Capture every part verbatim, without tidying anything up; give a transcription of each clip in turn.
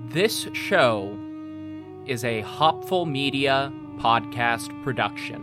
This show is a Hopful Media podcast production.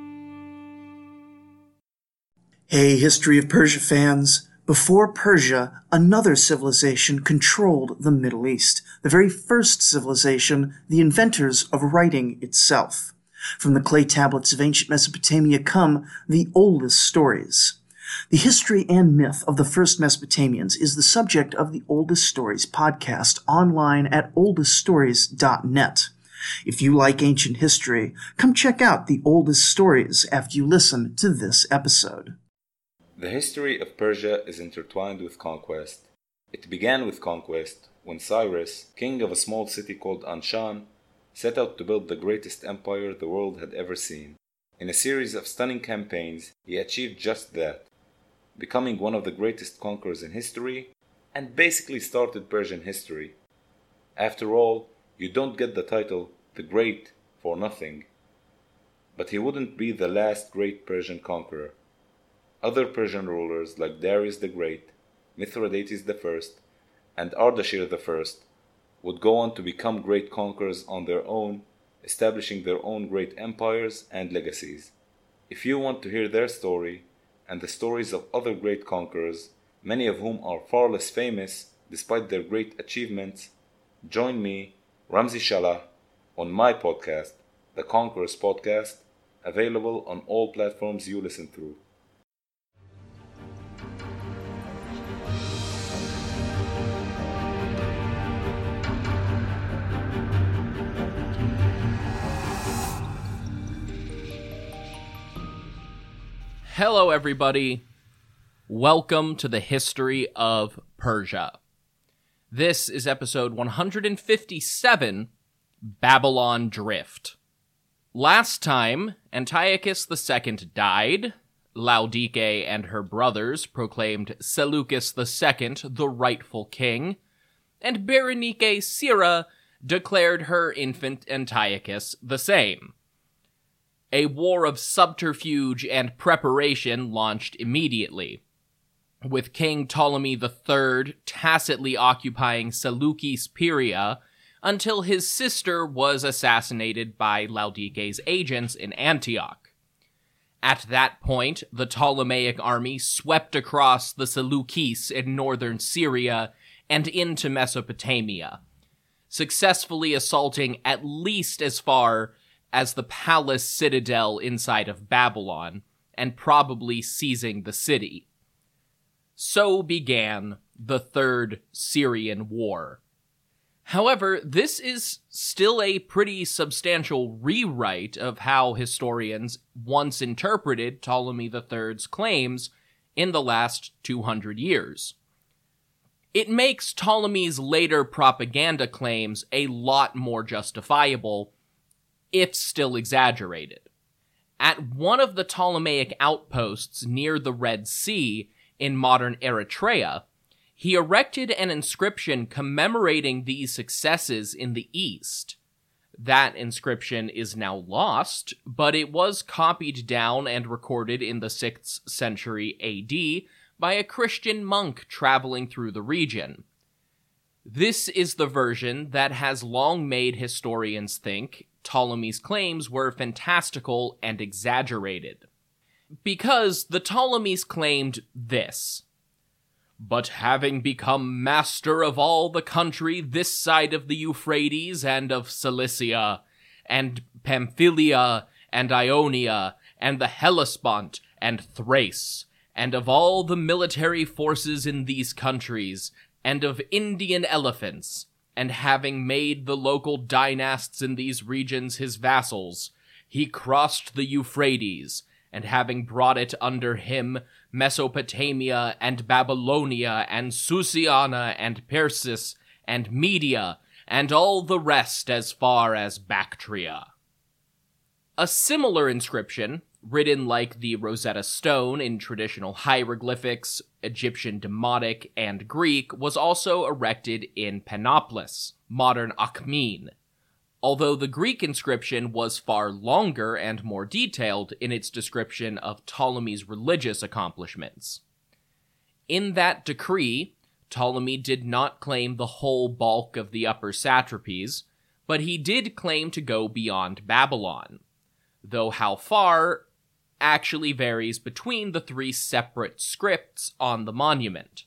Hey, History of Persia fans. Before Persia, another civilization controlled the Middle East, the very first civilization, the inventors of writing itself. From the clay tablets of ancient Mesopotamia come the oldest stories. The history and myth of the first Mesopotamians is the subject of the Oldest Stories podcast online at oldest stories dot net. If you like ancient history, come check out the Oldest Stories after you listen to this episode. The history of Persia is intertwined with conquest. It began with conquest when Cyrus, king of a small city called Anshan, set out to build the greatest empire the world had ever seen. In a series of stunning campaigns, he achieved just that, becoming one of the greatest conquerors in history, and basically started Persian history. After all, you don't get the title the Great for nothing. But he wouldn't be the last great Persian conqueror. Other Persian rulers like Darius the Great, Mithridates the First, and Ardashir the First would go on to become great conquerors on their own, establishing their own great empires and legacies. If you want to hear their story, and the stories of other great conquerors, many of whom are far less famous despite their great achievements, join me, Ramzi Shalah, on my podcast, The Conquerors Podcast, available on all platforms you listen through. Hello, everybody. Welcome to the History of Persia. This is episode one hundred fifty-seven, Babylon Drift. Last time, Antiochus the Second died, Laodike and her brothers proclaimed Seleucus the Second the rightful king, and Berenike Sira declared her infant Antiochus the same. A war of subterfuge and preparation launched immediately, with King Ptolemy the Third tacitly occupying Seleucus Pieria until his sister was assassinated by Laodike's agents in Antioch. At that point, the Ptolemaic army swept across the Seleucus in northern Syria and into Mesopotamia, successfully assaulting at least as far as the palace citadel inside of Babylon, and probably seizing the city. So began the Third Syrian War. However, this is still a pretty substantial rewrite of how historians once interpreted Ptolemy the Third's claims in the last two hundred years. It makes Ptolemy's later propaganda claims a lot more justifiable, if still exaggerated. At one of the Ptolemaic outposts near the Red Sea in modern Eritrea, he erected an inscription commemorating these successes in the east. That inscription is now lost, but it was copied down and recorded in the sixth century A D by a Christian monk traveling through the region. This is the version that has long made historians think Ptolemy's claims were fantastical and exaggerated. Because the Ptolemies claimed this: "But having become master of all the country this side of the Euphrates and of Cilicia, and Pamphylia, and Ionia, and the Hellespont, and Thrace, and of all the military forces in these countries, and of Indian elephants, and having made the local dynasts in these regions his vassals, he crossed the Euphrates, and having brought it under him, Mesopotamia, and Babylonia, and Susiana, and Persis, and Media, and all the rest as far as Bactria." A similar inscription, written like the Rosetta Stone in traditional hieroglyphics, Egyptian Demotic, and Greek, was also erected in Panopolis, modern Akhmim, although the Greek inscription was far longer and more detailed in its description of Ptolemy's religious accomplishments. In that decree, Ptolemy did not claim the whole bulk of the upper satrapies, but he did claim to go beyond Babylon, though how far actually varies between the three separate scripts on the monument.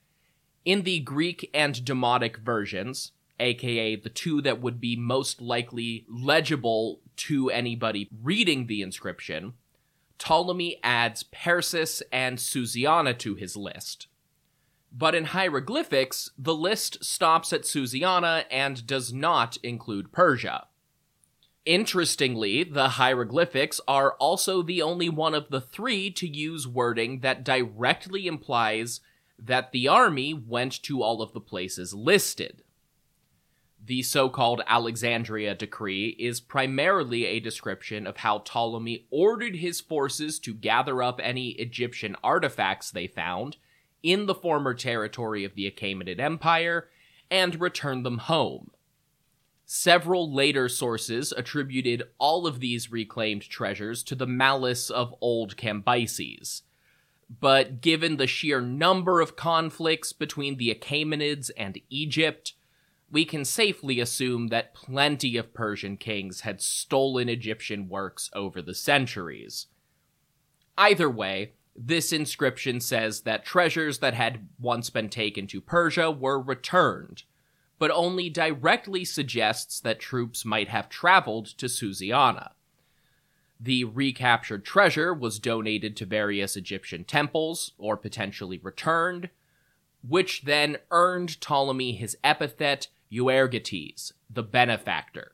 In the Greek and Demotic versions, aka the two that would be most likely legible to anybody reading the inscription, Ptolemy adds Persis and Susiana to his list. But in hieroglyphics, the list stops at Susiana and does not include Persia. Interestingly, the hieroglyphics are also the only one of the three to use wording that directly implies that the army went to all of the places listed. The so-called Alexandria Decree is primarily a description of how Ptolemy ordered his forces to gather up any Egyptian artifacts they found in the former territory of the Achaemenid Empire and return them home. Several later sources attributed all of these reclaimed treasures to the malice of old Cambyses. But given the sheer number of conflicts between the Achaemenids and Egypt, we can safely assume that plenty of Persian kings had stolen Egyptian works over the centuries. Either way, this inscription says that treasures that had once been taken to Persia were returned, but only directly suggests that troops might have traveled to Susiana. The recaptured treasure was donated to various Egyptian temples, or potentially returned, which then earned Ptolemy his epithet Euergetes, the benefactor.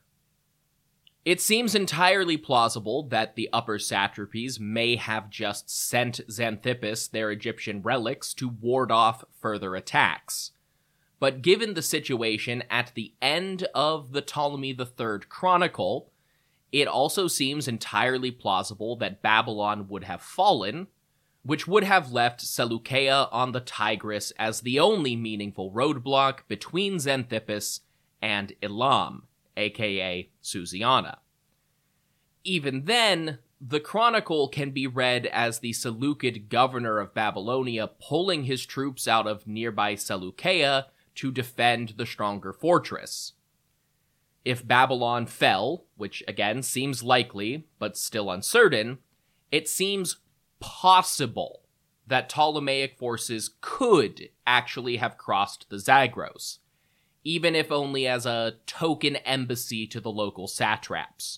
It seems entirely plausible that the upper satrapies may have just sent Xanthippus their Egyptian relics to ward off further attacks. But given the situation at the end of the Ptolemy the Third Chronicle, it also seems entirely plausible that Babylon would have fallen, which would have left Seleukeia on the Tigris as the only meaningful roadblock between Xanthippus and Elam, aka Susiana. Even then, the chronicle can be read as the Seleucid governor of Babylonia pulling his troops out of nearby Seleukeia to defend the stronger fortress. If Babylon fell, which again seems likely, but still uncertain, it seems possible that Ptolemaic forces could actually have crossed the Zagros, even if only as a token embassy to the local satraps.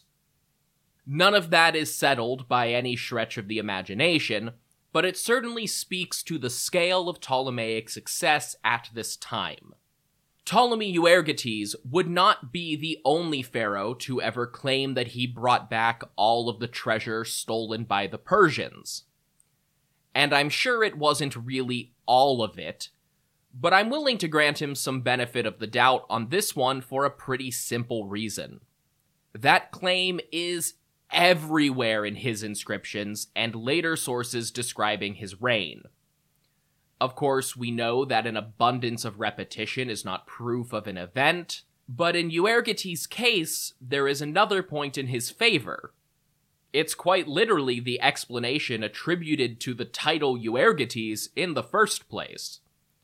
None of that is settled by any stretch of the imagination, but it certainly speaks to the scale of Ptolemaic success at this time. Ptolemy Euergetes would not be the only pharaoh to ever claim that he brought back all of the treasure stolen by the Persians. And I'm sure it wasn't really all of it, but I'm willing to grant him some benefit of the doubt on this one for a pretty simple reason. That claim is everywhere in his inscriptions and later sources describing his reign. Of course, we know that an abundance of repetition is not proof of an event, but in Euergetes' case, there is another point in his favor. It's quite literally the explanation attributed to the title Euergetes in the first place.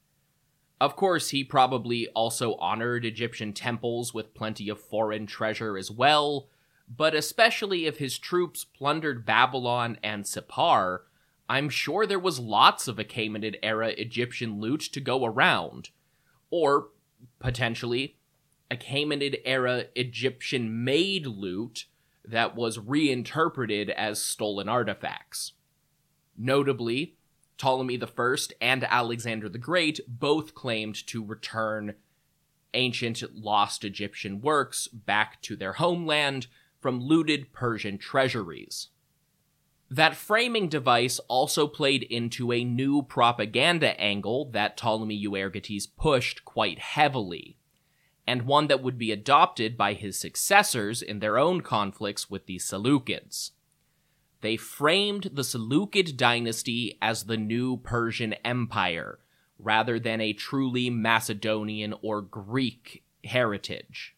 Of course, he probably also honored Egyptian temples with plenty of foreign treasure as well, but especially if his troops plundered Babylon and Sippar, I'm sure there was lots of Achaemenid-era Egyptian loot to go around. Or, potentially, Achaemenid-era Egyptian-made loot that was reinterpreted as stolen artifacts. Notably, Ptolemy the First and Alexander the Great both claimed to return ancient lost Egyptian works back to their homeland from looted Persian treasuries. That framing device also played into a new propaganda angle that Ptolemy Euergetes pushed quite heavily, and one that would be adopted by his successors in their own conflicts with the Seleucids. They framed the Seleucid dynasty as the new Persian Empire, rather than a truly Macedonian or Greek heritage.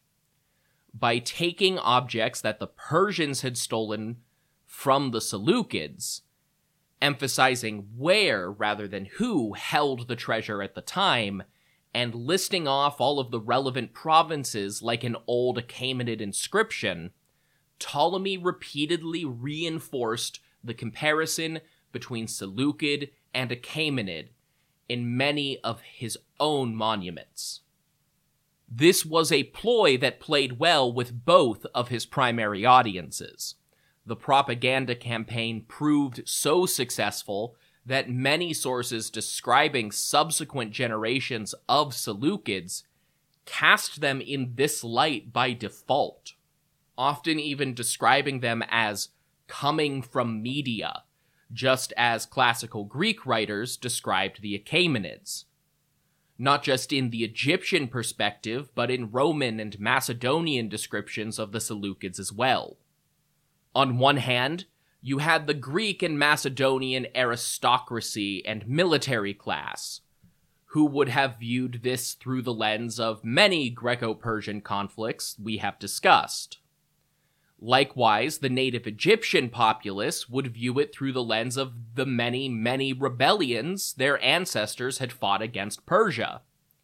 By taking objects that the Persians had stolen from the Seleucids, emphasizing where rather than who held the treasure at the time, and listing off all of the relevant provinces like an old Achaemenid inscription, Ptolemy repeatedly reinforced the comparison between Seleucid and Achaemenid in many of his own monuments. This was a ploy that played well with both of his primary audiences. The propaganda campaign proved so successful that many sources describing subsequent generations of Seleucids cast them in this light by default, often even describing them as coming from Media, just as classical Greek writers described the Achaemenids. Not just in the Egyptian perspective, but in Roman and Macedonian descriptions of the Seleucids as well. On one hand, you had the Greek and Macedonian aristocracy and military class, who would have viewed this through the lens of many Greco-Persian conflicts we have discussed. Likewise, the native Egyptian populace would view it through the lens of the many, many rebellions their ancestors had fought against Persia.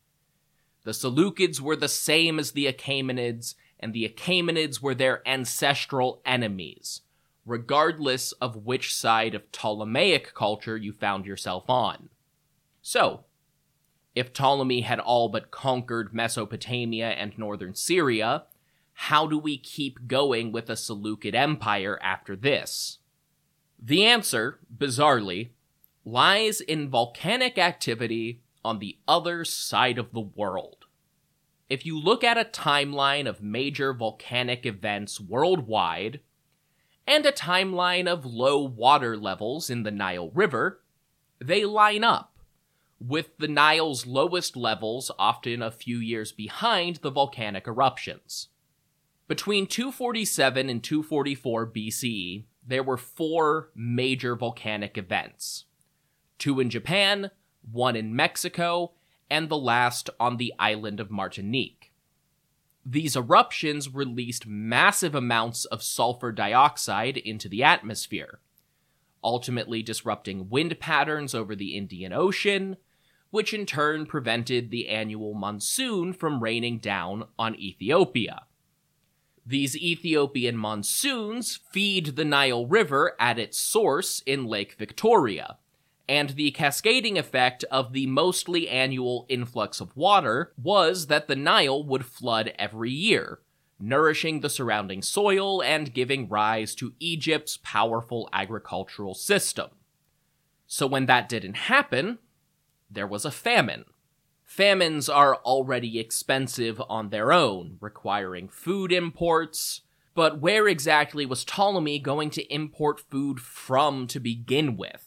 The Seleucids were the same as the Achaemenids, and the Achaemenids were their ancestral enemies, regardless of which side of Ptolemaic culture you found yourself on. So, if Ptolemy had all but conquered Mesopotamia and northern Syria, how do we keep going with the Seleucid Empire after this? The answer, bizarrely, lies in volcanic activity on the other side of the world. If you look at a timeline of major volcanic events worldwide, and a timeline of low water levels in the Nile River, they line up, with the Nile's lowest levels often a few years behind the volcanic eruptions. Between two forty-seven and two forty-four B C E, there were four major volcanic events. Two in Japan, one in Mexico, and the last on the island of Martinique. These eruptions released massive amounts of sulfur dioxide into the atmosphere, ultimately disrupting wind patterns over the Indian Ocean, which in turn prevented the annual monsoon from raining down on Ethiopia. These Ethiopian monsoons feed the Nile River at its source in Lake Victoria, and the cascading effect of the mostly annual influx of water was that the Nile would flood every year, nourishing the surrounding soil and giving rise to Egypt's powerful agricultural system. So when that didn't happen, there was a famine. Famines are already expensive on their own, requiring food imports, but where exactly was Ptolemy going to import food from to begin with?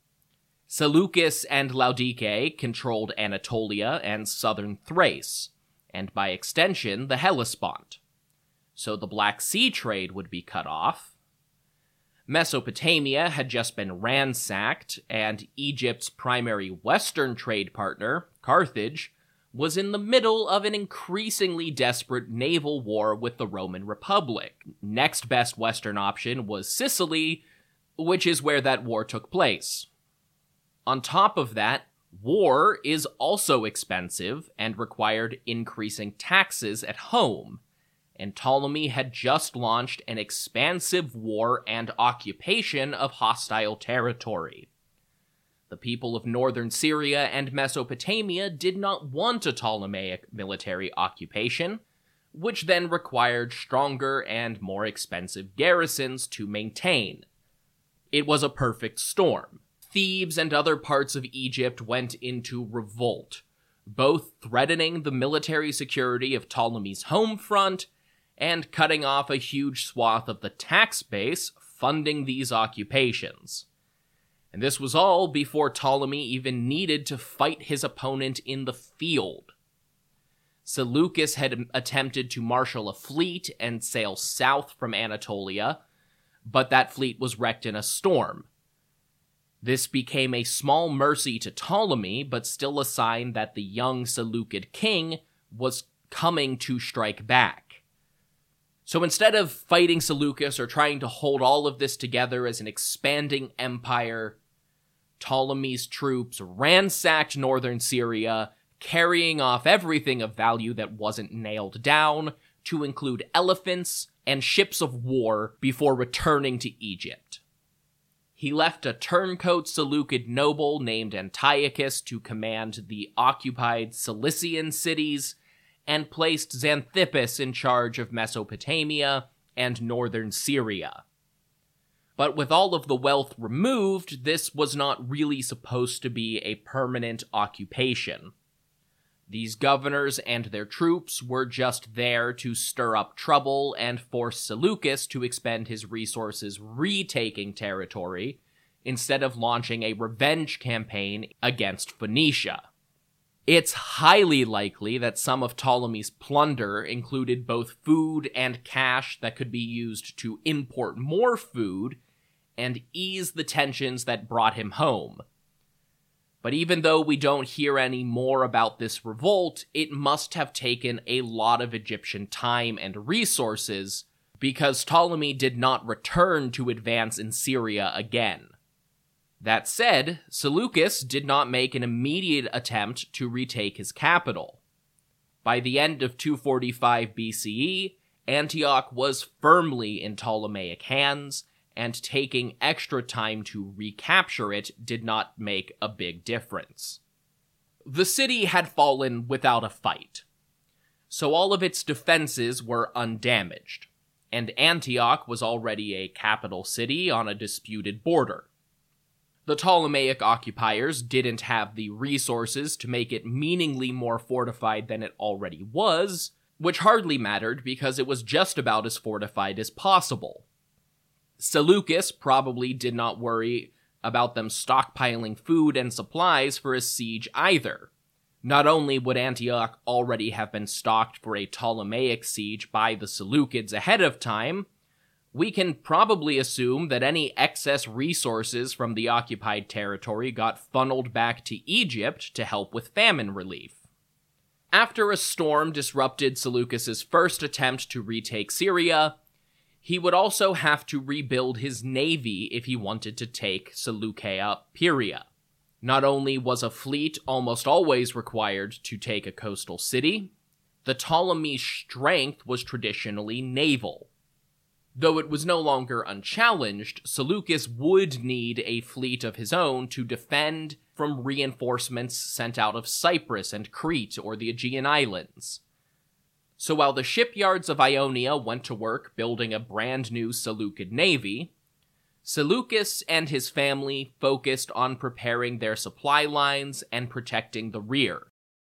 Seleucus and Laodice controlled Anatolia and southern Thrace, and by extension the Hellespont. So the Black Sea trade would be cut off. Mesopotamia had just been ransacked, and Egypt's primary western trade partner, Carthage, was in the middle of an increasingly desperate naval war with the Roman Republic. Next best western option was Sicily, which is where that war took place. On top of that, war is also expensive and required increasing taxes at home, and Ptolemy had just launched an expansive war and occupation of hostile territory. The people of northern Syria and Mesopotamia did not want a Ptolemaic military occupation, which then required stronger and more expensive garrisons to maintain. It was a perfect storm. Thebes and other parts of Egypt went into revolt, both threatening the military security of Ptolemy's home front and cutting off a huge swath of the tax base funding these occupations. And this was all before Ptolemy even needed to fight his opponent in the field. Seleucus had attempted to marshal a fleet and sail south from Anatolia, but that fleet was wrecked in a storm. This became a small mercy to Ptolemy, but still a sign that the young Seleucid king was coming to strike back. So instead of fighting Seleucus or trying to hold all of this together as an expanding empire, Ptolemy's troops ransacked northern Syria, carrying off everything of value that wasn't nailed down, to include elephants and ships of war before returning to Egypt. He left a turncoat Seleucid noble named Antiochus to command the occupied Cilician cities, and placed Xanthippus in charge of Mesopotamia and northern Syria. But with all of the wealth removed, this was not really supposed to be a permanent occupation. These governors and their troops were just there to stir up trouble and force Seleucus to expend his resources retaking territory, instead of launching a revenge campaign against Phoenicia. It's highly likely that some of Ptolemy's plunder included both food and cash that could be used to import more food and ease the tensions that brought him home. But even though we don't hear any more about this revolt, it must have taken a lot of Egyptian time and resources, because Ptolemy did not return to advance in Syria again. That said, Seleucus did not make an immediate attempt to retake his capital. By the end of two forty-five B C E, Antioch was firmly in Ptolemaic hands, and taking extra time to recapture it did not make a big difference. The city had fallen without a fight, so all of its defenses were undamaged, and Antioch was already a capital city on a disputed border. The Ptolemaic occupiers didn't have the resources to make it meaningly more fortified than it already was, which hardly mattered because it was just about as fortified as possible. Seleucus probably did not worry about them stockpiling food and supplies for a siege either. Not only would Antioch already have been stocked for a Ptolemaic siege by the Seleucids ahead of time, we can probably assume that any excess resources from the occupied territory got funneled back to Egypt to help with famine relief. After a storm disrupted Seleucus's first attempt to retake Syria, he would also have to rebuild his navy if he wanted to take Seleucia Pieria. Not only was a fleet almost always required to take a coastal city, the Ptolemy strength was traditionally naval. Though it was no longer unchallenged, Seleucus would need a fleet of his own to defend from reinforcements sent out of Cyprus and Crete or the Aegean Islands. So while the shipyards of Ionia went to work building a brand new Seleucid navy, Seleucus and his family focused on preparing their supply lines and protecting the rear.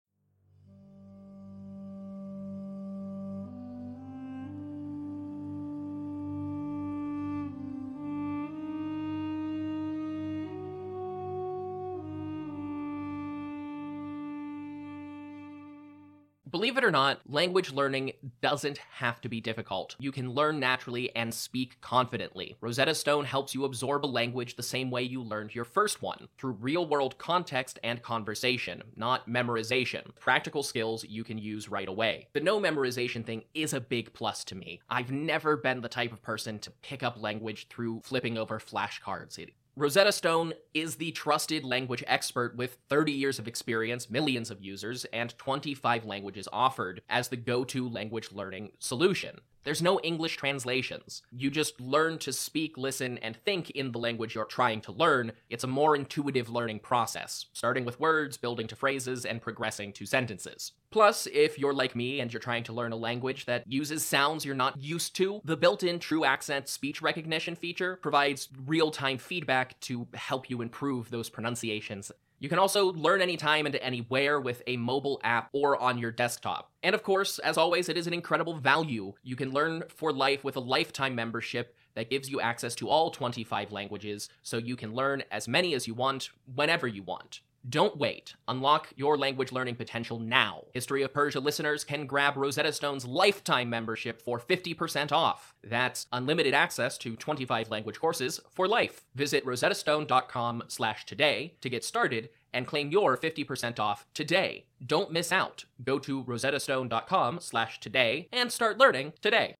Believe it or not, language learning doesn't have to be difficult. You can learn naturally and speak confidently. Rosetta Stone helps you absorb a language the same way you learned your first one, through real-world context and conversation, not memorization. Practical skills you can use right away. The no memorization thing is a big plus to me. I've never been the type of person to pick up language through flipping over flashcards. It Rosetta Stone is the trusted language expert with thirty years of experience, millions of users, and twenty-five languages offered as the go-to language learning solution. There's no English translations. You just learn to speak, listen, and think in the language you're trying to learn. It's a more intuitive learning process, starting with words, building to phrases, and progressing to sentences. Plus, if you're like me and you're trying to learn a language that uses sounds you're not used to, the built-in True Accent speech recognition feature provides real-time feedback to help you improve those pronunciations. You can also learn anytime and anywhere with a mobile app or on your desktop. And of course, as always, it is an incredible value. You can learn for life with a lifetime membership that gives you access to all twenty-five languages, so you can learn as many as you want, whenever you want. Don't wait. Unlock your language learning potential now. History of Persia listeners can grab Rosetta Stone's lifetime membership for fifty percent off. That's unlimited access to twenty-five language courses for life. Visit rosettastone.com slash today to get started and claim your fifty percent off today. Don't miss out. Go to rosettastone.com slash today and start learning today.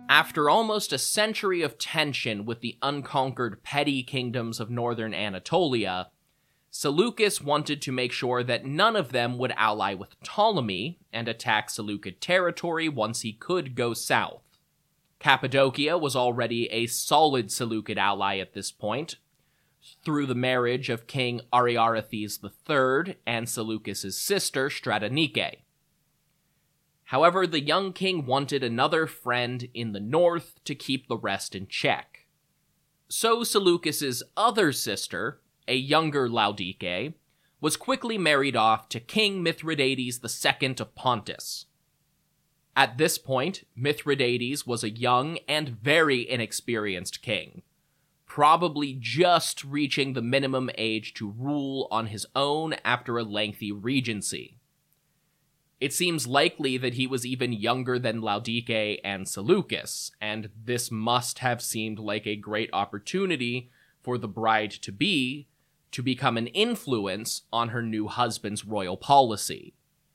After almost a century of tension with the unconquered petty kingdoms of northern Anatolia, Seleucus wanted to make sure that none of them would ally with Ptolemy and attack Seleucid territory once he could go south. Cappadocia was already a solid Seleucid ally at this point, through the marriage of King Ariarathes the Third and Seleucus' sister Stratonike. However, the young king wanted another friend in the north to keep the rest in check. So Seleucus' other sister, a younger Laodike, was quickly married off to King Mithridates the Second of Pontus. At this point, Mithridates was a young and very inexperienced king, probably just reaching the minimum age to rule on his own after a lengthy regency. It seems likely that he was even younger than Laodike and Seleucus, and this must have seemed like a great opportunity for the bride-to-be to become an influence on her new husband's royal policy.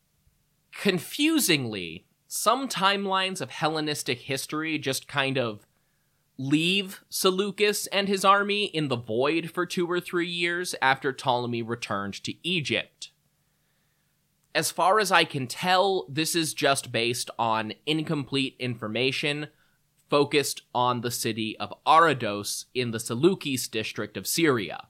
Confusingly, some timelines of Hellenistic history just kind of leave Seleucus and his army in the void for two or three years after Ptolemy returned to Egypt. As far as I can tell, this is just based on incomplete information focused on the city of Abydos in the Seleucus district of Syria.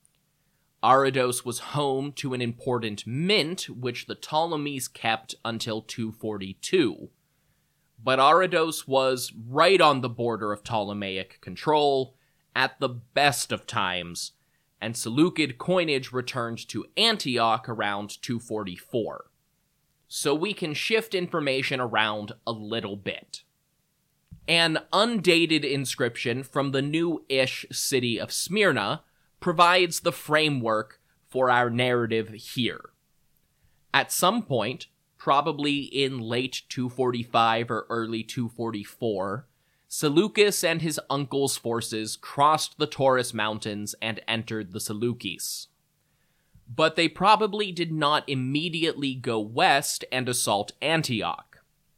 Abydos was home to an important mint which the Ptolemies kept until two forty-two. But Abydos was right on the border of Ptolemaic control at the best of times, and Seleucid coinage returned to Antioch around two forty-four. So we can shift information around a little bit. An undated inscription from the new-ish city of Smyrna provides the framework for our narrative here. At some point, probably in late two forty-five or early two forty-four, Seleucus and his uncle's forces crossed the Taurus Mountains and entered the Seleucus. But they probably did not immediately go west and assault Antioch.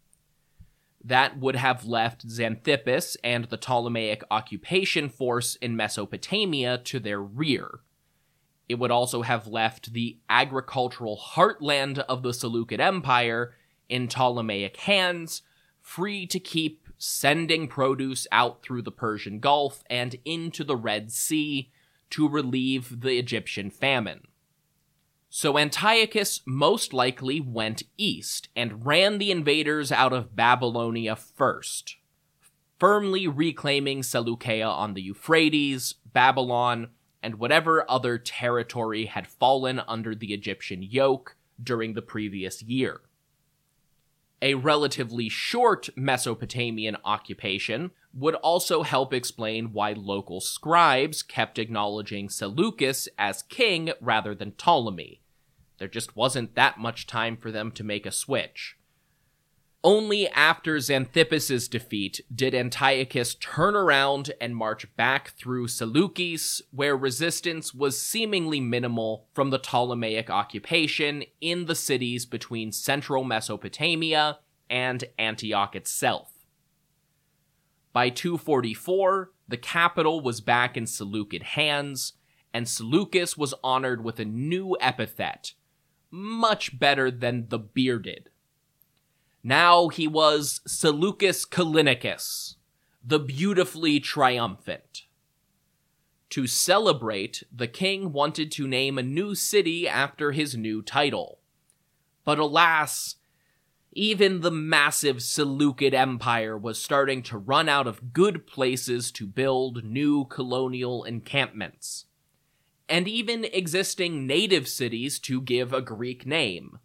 That would have left Xanthippus and the Ptolemaic occupation force in Mesopotamia to their rear. It would also have left the agricultural heartland of the Seleucid Empire in Ptolemaic hands, free to keep sending produce out through the Persian Gulf and into the Red Sea to relieve the Egyptian famine. So Antiochus most likely went east and ran the invaders out of Babylonia first, firmly reclaiming Seleucia on the Euphrates, Babylon, and whatever other territory had fallen under the Egyptian yoke during the previous year. A relatively short Mesopotamian occupation would also help explain why local scribes kept acknowledging Seleucus as king rather than Ptolemy. There just wasn't that much time for them to make a switch. Only after Xanthippus' defeat did Antiochus turn around and march back through Seleucus, where resistance was seemingly minimal from the Ptolemaic occupation in the cities between central Mesopotamia and Antioch itself. By two forty-four, the capital was back in Seleucid hands, and Seleucus was honored with a new epithet, much better than the bearded. Now he was Seleucus Callinicus, the beautifully triumphant. To celebrate, the king wanted to name a new city after his new title. But alas, even the massive Seleucid Empire was starting to run out of good places to build new colonial encampments, and even existing native cities to give a Greek name.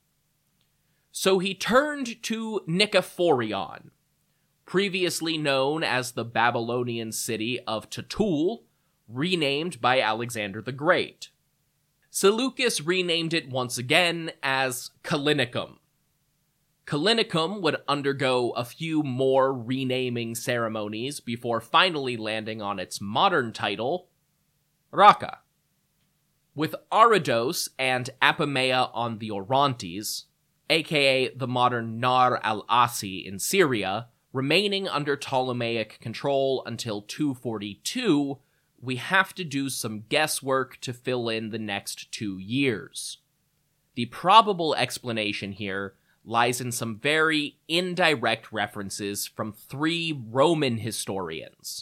So he turned to Nicephorion, previously known as the Babylonian city of Tutul, renamed by Alexander the Great. Seleucus renamed it once again as Callinicum. Callinicum would undergo a few more renaming ceremonies before finally landing on its modern title, Raqqa. With Abydos and Apamea on the Orontes, aka the modern Nar al-Asi in Syria, Remaining under Ptolemaic control until two forty-two, we have to do some guesswork to fill in the next two years. The probable explanation here lies in some very indirect references from three Roman historians,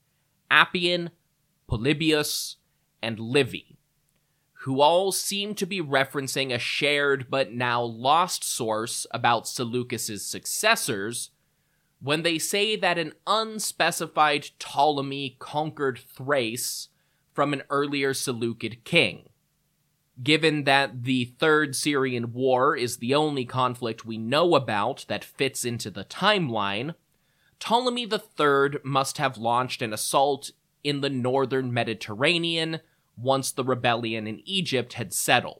Appian, Polybius, and Livy, who all seem to be referencing a shared but now lost source about Seleucus's successors when they say that an unspecified Ptolemy conquered Thrace from an earlier Seleucid king. Given that the Third Syrian War is the only conflict we know about that fits into the timeline, Ptolemy the Third must have launched an assault in the northern Mediterranean once the rebellion in Egypt had settled.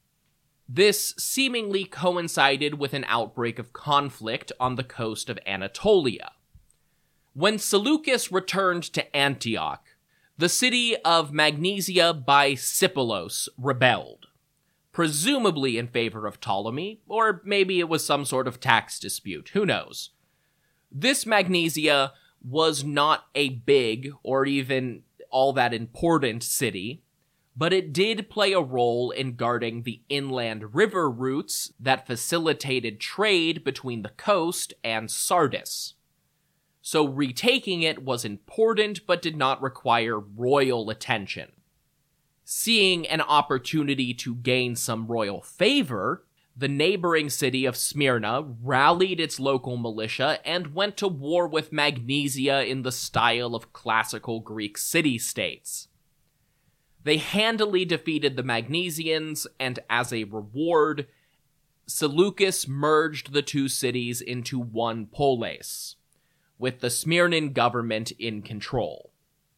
This seemingly coincided with an outbreak of conflict on the coast of Anatolia. When Seleucus returned to Antioch, the city of Magnesia by Sipylos rebelled, presumably in favor of Ptolemy, or maybe it was some sort of tax dispute, who knows. This Magnesia was not a big, or even all that important city, but it did play a role in guarding the inland river routes that facilitated trade between the coast and Sardis. So retaking it was important but did not require royal attention. Seeing an opportunity to gain some royal favor, the neighboring city of Smyrna rallied its local militia and went to war with Magnesia in the style of classical Greek city-states. They handily defeated the Magnesians, and as a reward, Seleucus merged the two cities into one polis, with the Smyrnan government in control.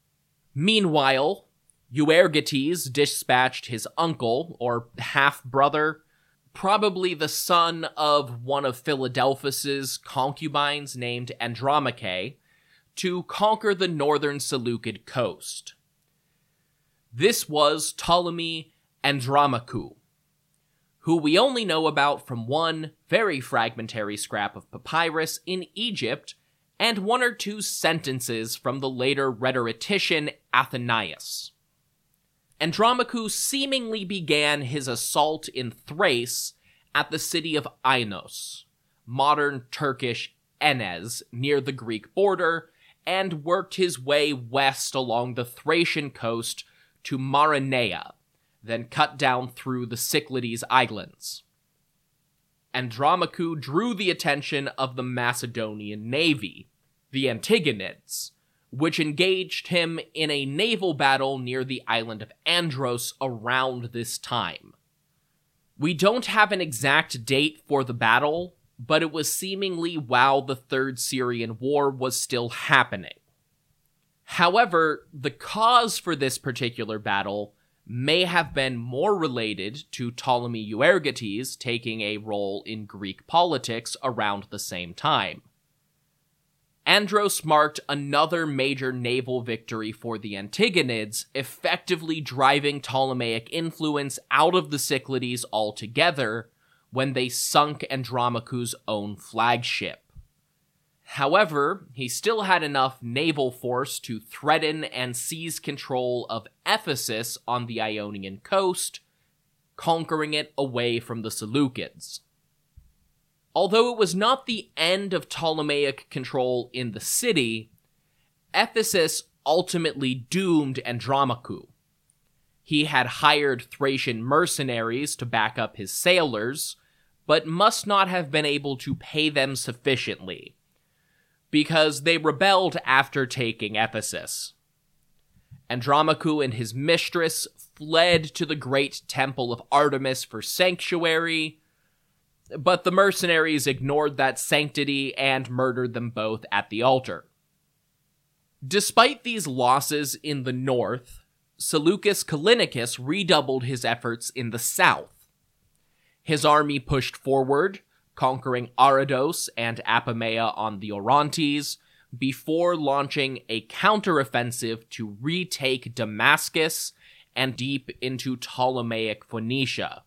Meanwhile, Euergetes dispatched his uncle, or half-brother, probably the son of one of Philadelphus's concubines named Andromache, to conquer the northern Seleucid coast. This was Ptolemy Andromachu, who we only know about from one very fragmentary scrap of papyrus in Egypt and one or two sentences from the later rhetorician Athenaeus. Andromachu seemingly began his assault in Thrace at the city of Ainos, modern Turkish Enes, near the Greek border, and worked his way west along the Thracian coast to Maronea, then cut down through the Cyclades Islands. Andromachu drew the attention of the Macedonian navy, the Antigonids, which engaged him in a naval battle near the island of Andros around this time. We don't have an exact date for the battle, but it was seemingly while the Third Syrian War was still happening. However, the cause for this particular battle may have been more related to Ptolemy Euergetes taking a role in Greek politics around the same time. Andros marked another major naval victory for the Antigonids, effectively driving Ptolemaic influence out of the Cyclades altogether when they sunk Andromachu's own flagship. However, he still had enough naval force to threaten and seize control of Ephesus on the Ionian coast, conquering it away from the Seleucids. Although it was not the end of Ptolemaic control in the city, Ephesus ultimately doomed Andromachu. He had hired Thracian mercenaries to back up his sailors, but must not have been able to pay them sufficiently, because they rebelled after taking Ephesus. Andromachu and his mistress fled to the great temple of Artemis for sanctuary, but the mercenaries ignored that sanctity and murdered them both at the altar. Despite these losses in the north, Seleucus Callinicus redoubled his efforts in the south. His army pushed forward, conquering Aradus and Apamea on the Orontes, before launching a counteroffensive to retake Damascus and deep into Ptolemaic Phoenicia.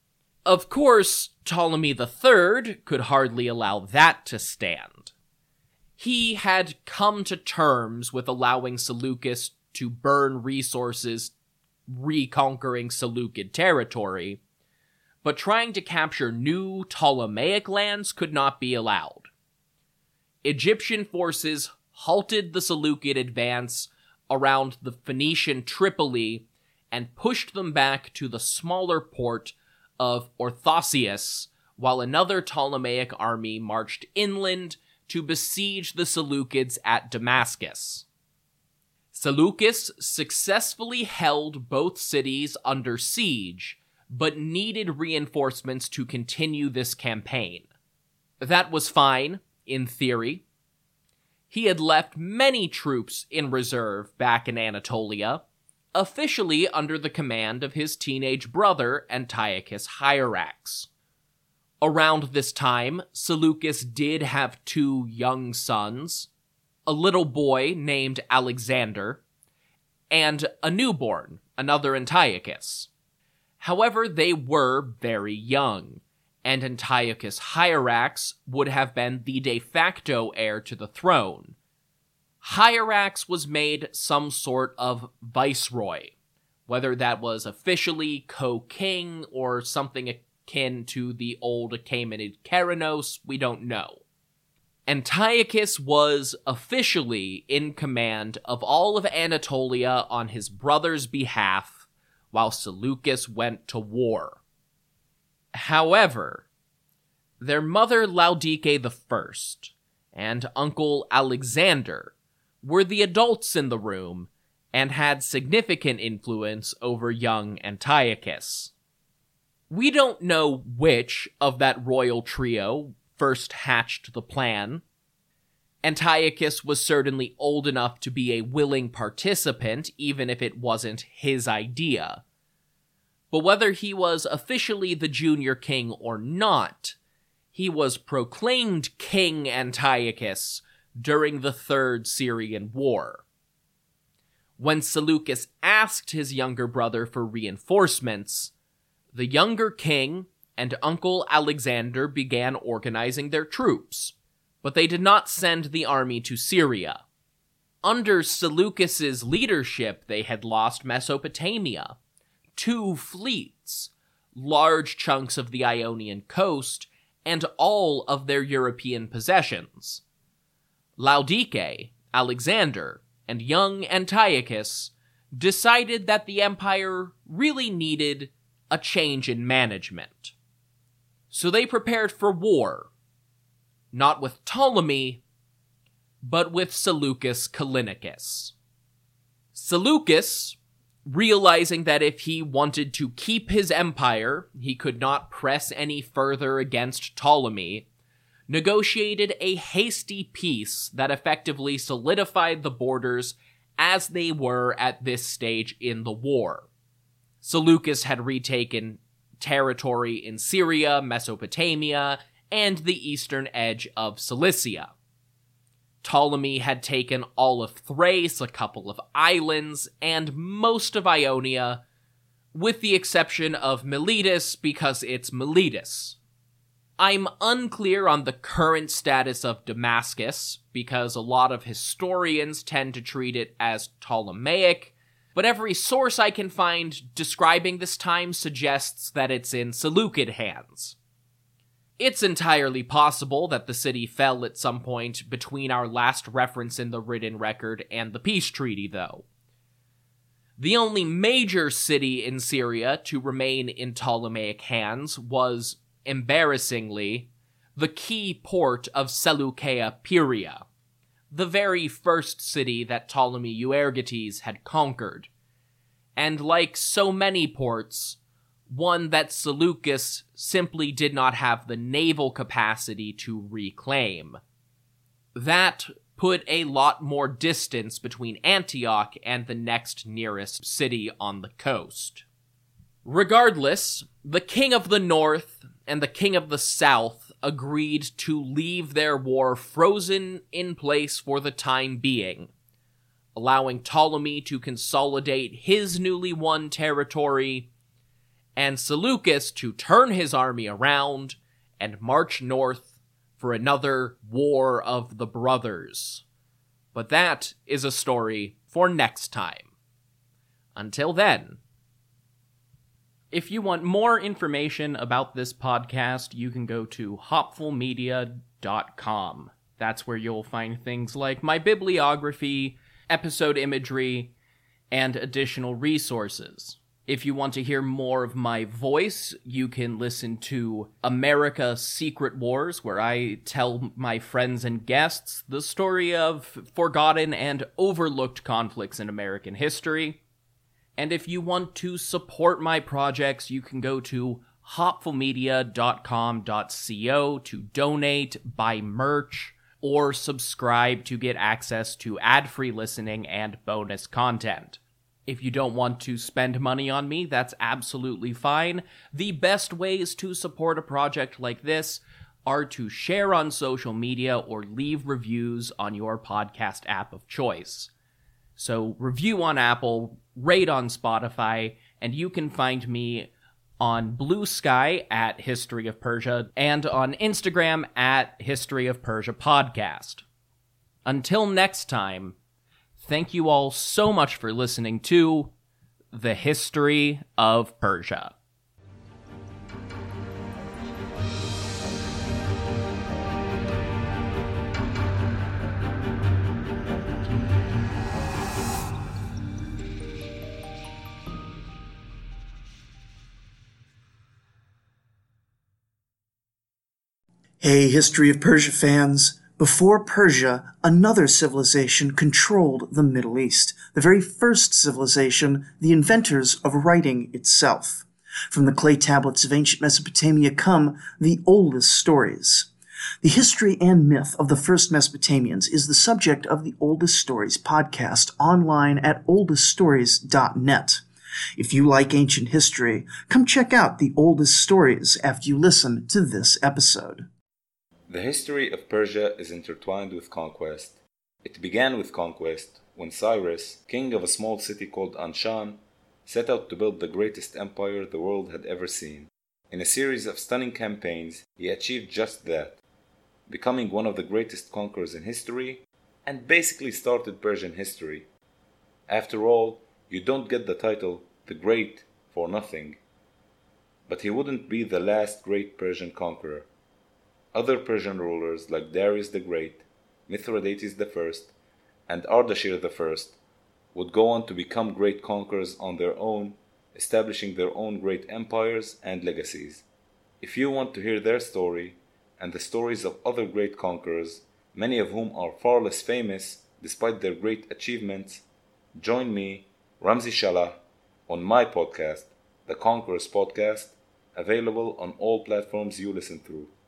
Of course, Ptolemy the Third could hardly allow that to stand. He had come to terms with allowing Seleucus to burn resources reconquering Seleucid territory, but trying to capture new Ptolemaic lands could not be allowed. Egyptian forces halted the Seleucid advance around the Phoenician Tripoli and pushed them back to the smaller port of Orthosius, while another Ptolemaic army marched inland to besiege the Seleucids at Damascus. Seleucus successfully held both cities under siege, but needed reinforcements to continue this campaign. That was fine, in theory. He had left many troops in reserve back in Anatolia, officially under the command of his teenage brother Antiochus Hierax. Around this time, Seleucus did have two young sons, a little boy named Alexander, and a newborn, another Antiochus. However, they were very young, and Antiochus Hierax would have been the de facto heir to the throne. Hierax was made some sort of viceroy, whether that was officially co-king or something akin to the old Achaemenid Keranos, we don't know. Antiochus was officially in command of all of Anatolia on his brother's behalf, while Seleucus went to war. However, their mother Laodike the First and uncle Alexander were the adults in the room and had significant influence over young Antiochus. We don't know which of that royal trio first hatched the plan. Antiochus was certainly old enough to be a willing participant, even if it wasn't his idea. But whether he was officially the junior king or not, he was proclaimed King Antiochus during the Third Syrian War. When Seleucus asked his younger brother for reinforcements, the younger king and uncle Alexander began organizing their troops, but they did not send the army to Syria. Under Seleucus's leadership, they had lost Mesopotamia, two fleets, large chunks of the Ionian coast, and all of their European possessions. Laodike, Alexander, and young Antiochus decided that the empire really needed a change in management. So they prepared for war, not with Ptolemy, but with Seleucus Callinicus. Seleucus, realizing that if he wanted to keep his empire, he could not press any further against Ptolemy, negotiated a hasty peace that effectively solidified the borders as they were at this stage in the war. Seleucus had retaken territory in Syria, Mesopotamia, and the eastern edge of Cilicia. Ptolemy had taken all of Thrace, a couple of islands, and most of Ionia, with the exception of Miletus because it's Miletus. I'm unclear on the current status of Damascus, because a lot of historians tend to treat it as Ptolemaic, but every source I can find describing this time suggests that it's in Seleucid hands. It's entirely possible that the city fell at some point between our last reference in the written record and the peace treaty, though. The only major city in Syria to remain in Ptolemaic hands was, embarrassingly, the key port of Seleucia Pieria, the very first city that Ptolemy Euergetes had conquered, and like so many ports, one that Seleucus simply did not have the naval capacity to reclaim. That put a lot more distance between Antioch and the next nearest city on the coast. Regardless, the king of the north and the king of the south agreed to leave their war frozen in place for the time being, allowing Ptolemy to consolidate his newly won territory, and Seleucus to turn his army around and march north for another War of the Brothers. But that is a story for next time. Until then, if you want more information about this podcast, you can go to hopful media dot com. That's where you'll find things like my bibliography, episode imagery, and additional resources. If you want to hear more of my voice, you can listen to America Secret Wars, where I tell my friends and guests the story of forgotten and overlooked conflicts in American history. And if you want to support my projects, you can go to hopful media dot com dot co to donate, buy merch, or subscribe to get access to ad-free listening and bonus content. If you don't want to spend money on me, that's absolutely fine. The best ways to support a project like this are to share on social media or leave reviews on your podcast app of choice. So review on Apple, rate on Spotify, and you can find me on Blue Sky at History of Persia and on Instagram at History of Persia Podcast. Until next time, thank you all so much for listening to The History of Persia. Hey, History of Persia fans. Before Persia, another civilization controlled the Middle East, the very first civilization, the inventors of writing itself. From the clay tablets of ancient Mesopotamia come the oldest stories. The history and myth of the first Mesopotamians is the subject of the Oldest Stories podcast online at oldest stories dot net. If you like ancient history, come check out the Oldest Stories after you listen to this episode. The history of Persia is intertwined with conquest. It began with conquest when Cyrus, king of a small city called Anshan, set out to build the greatest empire the world had ever seen. In a series of stunning campaigns, he achieved just that, becoming one of the greatest conquerors in history, and basically started Persian history. After all, you don't get the title the Great for nothing. But he wouldn't be the last great Persian conqueror. Other Persian rulers like Darius the Great, Mithridates the First, and Ardashir the First would go on to become great conquerors on their own, establishing their own great empires and legacies. If you want to hear their story, and the stories of other great conquerors, many of whom are far less famous despite their great achievements, join me, Ramzi Shalah, on my podcast, The Conquerors Podcast, available on all platforms you listen through.